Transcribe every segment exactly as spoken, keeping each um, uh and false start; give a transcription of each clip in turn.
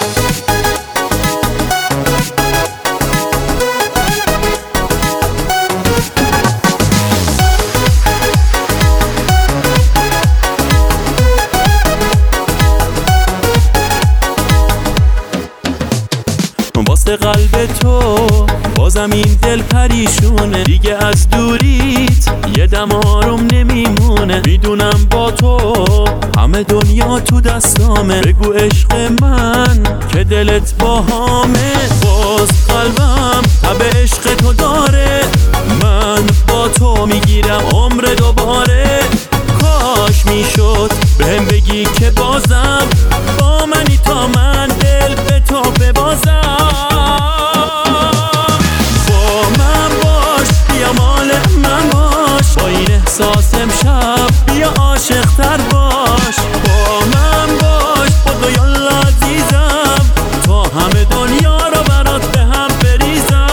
واسه قلب تو بازم این دل پریشونه، دیگه از دوریت یه دم آروم نمیمونه. میدونم با تو همه دنیا تو دستامه، بگو عشق من که دلت باهامه. باز قلبم تب عشق تو داره، من با تو میگیرم عمر دوباره. کاش میشد بهم بگی که بازم با منی تا من دل به تو ببازم. با من باش بیا مال من باش، با این احساس امشب بیا عاشق تر باش. با من باش خدا یالا عزیزم، تا همه دنیا رو برات به هم بریزم.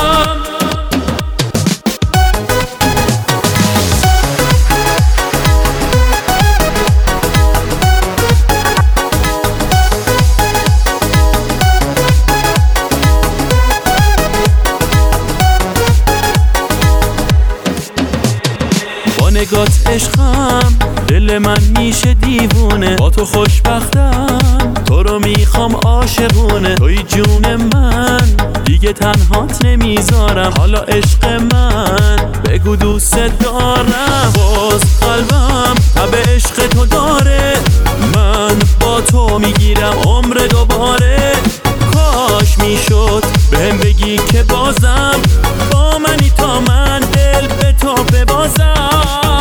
نگات عشقم دل من میشه دیوونه، با تو خوشبختم تو رو میخوام عاشقونه. توی جون من دیگه تنهات نمیذارم، حالا عشق من بگو دوست دارم. باز قلبم تب عشق تو داره، من با تو میگیرم عمر دوباره. کاش میشد بهم بگی که بازم با منی تا من دل به تو ببازم.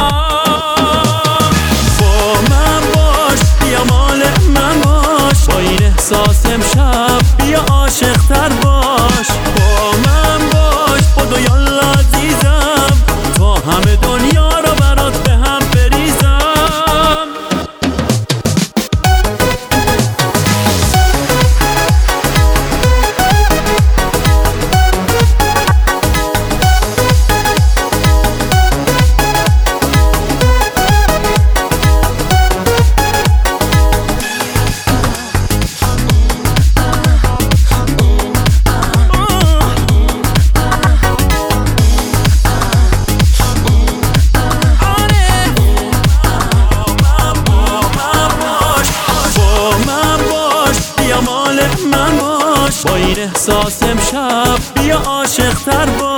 با این احساس امشب بیا عاشق تر باش. با من باش خدا یالا عزیزم، تا همه دنیا رو برات به هم بریزم. با این احساس امشب بیا عاشق تر باش.